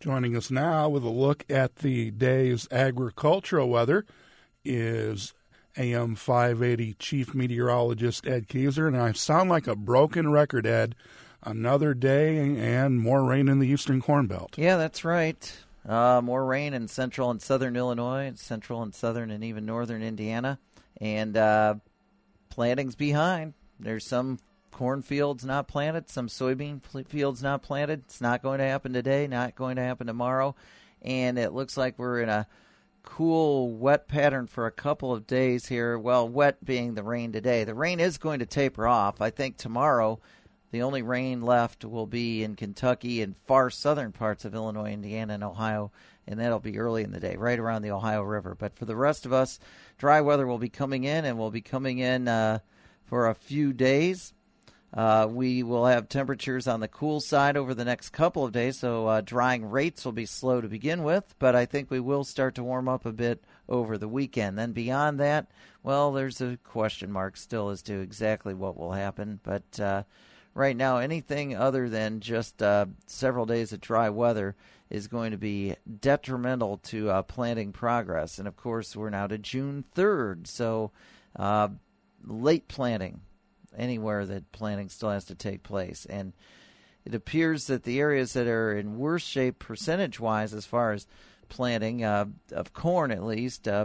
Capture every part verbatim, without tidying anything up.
Joining us now with a look at the day's agricultural weather is A M five eighty Chief Meteorologist Ed Keyser. And I sound like a broken record, Ed. Another day and more rain in the eastern Corn Belt. Yeah, that's right. Uh, more rain in central and southern Illinois, central and southern and even northern Indiana. And uh, planting's behind. There's some cornfields not planted, some soybean fields not planted. It's not going to happen today, not going to happen tomorrow. And it looks like we're in a cool, wet pattern for a couple of days here. Well, wet being the rain today. The rain is going to taper off. I think tomorrow the only rain left will be in Kentucky and far southern parts of Illinois, Indiana, and Ohio, and that'll be early in the day, right around the Ohio River. But for the rest of us, dry weather will be coming in, and will be coming in uh, for a few days. Uh, we will have temperatures on the cool side over the next couple of days, so uh, drying rates will be slow to begin with, but I think we will start to warm up a bit over the weekend. Then beyond that, well, there's a question mark still as to exactly what will happen, but uh, right now anything other than just uh, several days of dry weather is going to be detrimental to uh, planting progress. And, of course, we're now to June third, so uh, late planting. Anywhere that planting still has to take place. And it appears that the areas that are in worse shape percentage-wise as far as planting, uh, of corn at least, uh,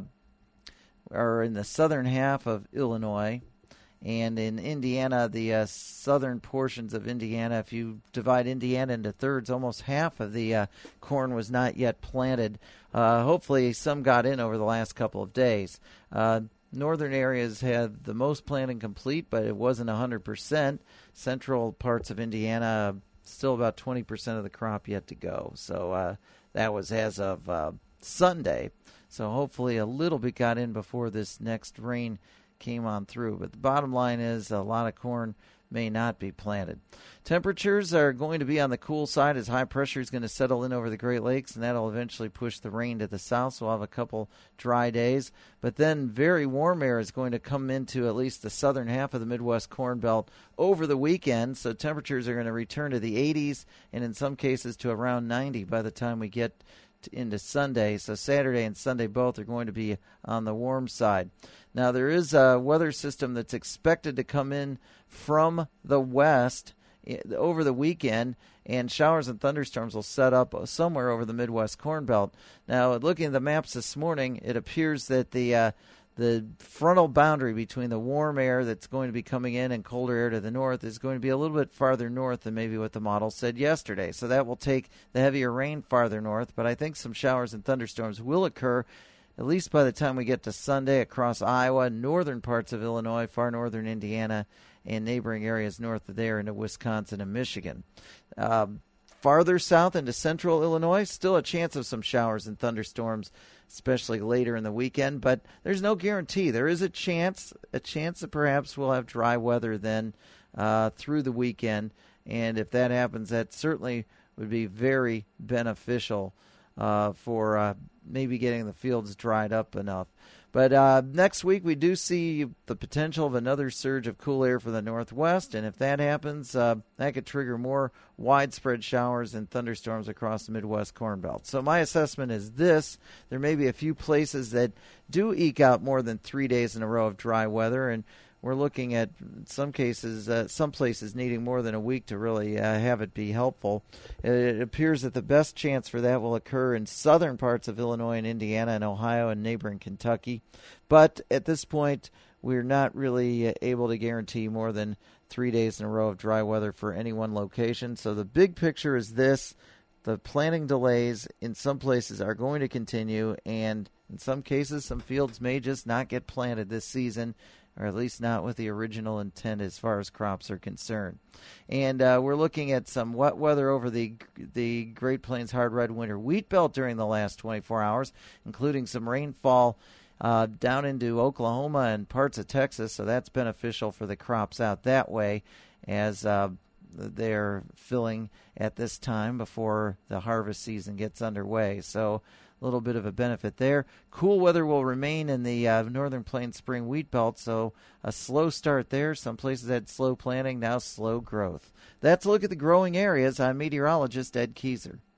are in the southern half of Illinois. And in Indiana, the uh, southern portions of Indiana, if you divide Indiana into thirds, almost half of the uh, corn was not yet planted. Uh, hopefully some got in over the last couple of days. Uh, Northern areas had the most planting complete, but it wasn't one hundred percent. Central parts of Indiana, still about twenty percent of the crop yet to go. So uh, that was as of uh, Sunday. So hopefully a little bit got in before this next rain came on through. But the bottom line is a lot of corn may not be planted. Temperatures are going to be on the cool side as high pressure is going to settle in over the Great Lakes, and that'll eventually push the rain to the south, so we'll have a couple dry days. But then very warm air is going to come into at least the southern half of the Midwest Corn Belt over the weekend, so temperatures are going to return to the eighties and in some cases to around ninety by the time we get into Sunday. So Saturday and Sunday both are going to be on the warm side. Now there is a weather system that's expected to come in from the west over the weekend, and showers and thunderstorms will set up somewhere over the Midwest Corn Belt. Now, looking at the maps this morning, it appears that the uh, the frontal boundary between the warm air that's going to be coming in and colder air to the north is going to be a little bit farther north than maybe what the model said yesterday. So that will take the heavier rain farther north, but I think some showers and thunderstorms will occur at least by the time we get to Sunday across Iowa, northern parts of Illinois, far northern Indiana, and neighboring areas north of there into Wisconsin and Michigan. Um, farther south into central Illinois, still a chance of some showers and thunderstorms, especially later in the weekend, but there's no guarantee. There is a chance, a chance that perhaps we'll have dry weather then uh, through the weekend, and if that happens, that certainly would be very beneficial uh, for uh, maybe getting the fields dried up enough. But uh, next week we do see the potential of another surge of cool air for the northwest, and if that happens, uh, that could trigger more widespread showers and thunderstorms across the Midwest Corn Belt. So my assessment is this: there may be a few places that do eke out more than three days in a row of dry weather, and we're looking at some cases, uh, some places needing more than a week to really uh, have it be helpful. It appears that the best chance for that will occur in southern parts of Illinois and Indiana and Ohio and neighboring Kentucky. But at this point, we're not really able to guarantee more than three days in a row of dry weather for any one location. So the big picture is this: the planting delays in some places are going to continue, and in some cases, some fields may just not get planted this season, or at least not with the original intent as far as crops are concerned. And uh, we're looking at some wet weather over the the Great Plains hard red winter wheat belt during the last twenty-four hours, including some rainfall uh, down into Oklahoma and parts of Texas, so that's beneficial for the crops out that way as uh, they're filling at this time before the harvest season gets underway. So a little bit of a benefit there. Cool weather will remain in the uh, Northern Plains spring wheat belt, so a slow start there. Some places had slow planting, now slow growth. That's a look at the growing areas. I'm meteorologist Ed Keyser.